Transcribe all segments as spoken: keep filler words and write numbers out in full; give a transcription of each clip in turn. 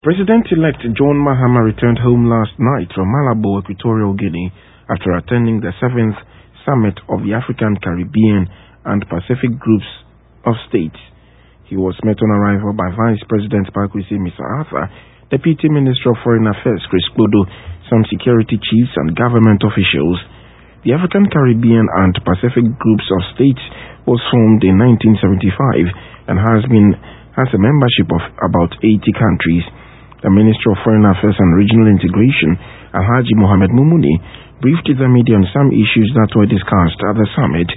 President-elect John Mahama returned home last night from Malabo, Equatorial Guinea, after attending the seventh Summit of the African, Caribbean and Pacific Groups of States. He was met on arrival by Vice President Pakwesi Misarata, Deputy Minister of Foreign Affairs Chris Bodo, some security chiefs and government officials. The African, Caribbean and Pacific Groups of States was formed in nineteen seventy-five and has been has a membership of about eighty countries. The Minister of Foreign Affairs and Regional Integration, Alhaji Mohamed Mumuni, briefed the media on some issues that were discussed at the summit.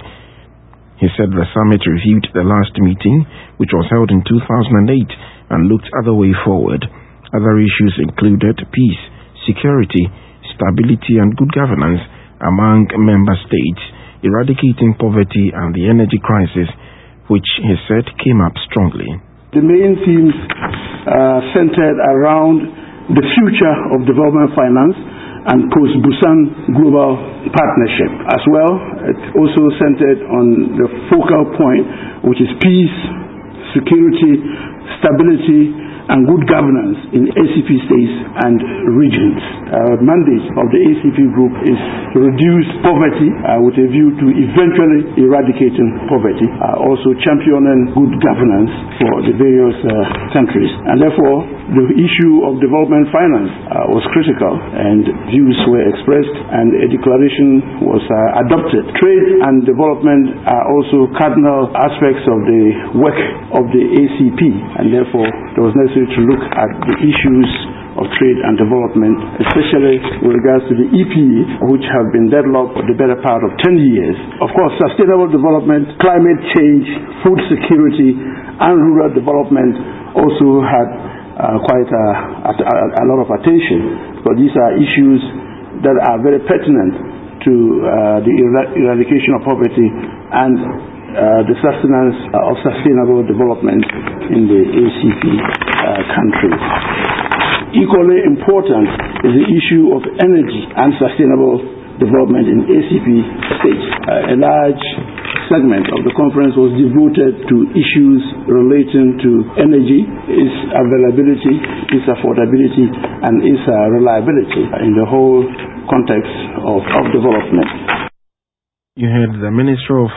He said the summit reviewed the last meeting, which was held in two thousand eight, and looked at the way forward. Other issues included peace, security, stability and good governance among member states, eradicating poverty and the energy crisis, which he said came up strongly. The main themes uh, centered around the future of development finance and post-Busan global partnership. As well, it also centered on the focal point, which is peace, security, stability, and good governance in A C P states and regions. Our mandate of the A C P group is to reduce poverty uh, with a view to eventually eradicating poverty, uh, also championing good governance for the various uh, countries. And therefore, the issue of development finance uh, was critical, and views were expressed and a declaration was uh, adopted. Trade and development are also cardinal aspects of the work of the A C P, and therefore there was necessary to look at the issues of trade and development, especially with regards to the E P A, which have been deadlocked for the better part of ten years. Of course, sustainable development, climate change, food security, and rural development also had uh, quite a, a, a lot of attention, because these are issues that are very pertinent to uh, the eradication of poverty and Uh, the sustenance uh, of sustainable development in the A C P uh, countries. Equally important is the issue of energy and sustainable development in A C P states. Uh, a large segment of the conference was devoted to issues relating to energy, its availability, its affordability, and its uh, reliability in the whole context of, of development. You heard the Minister of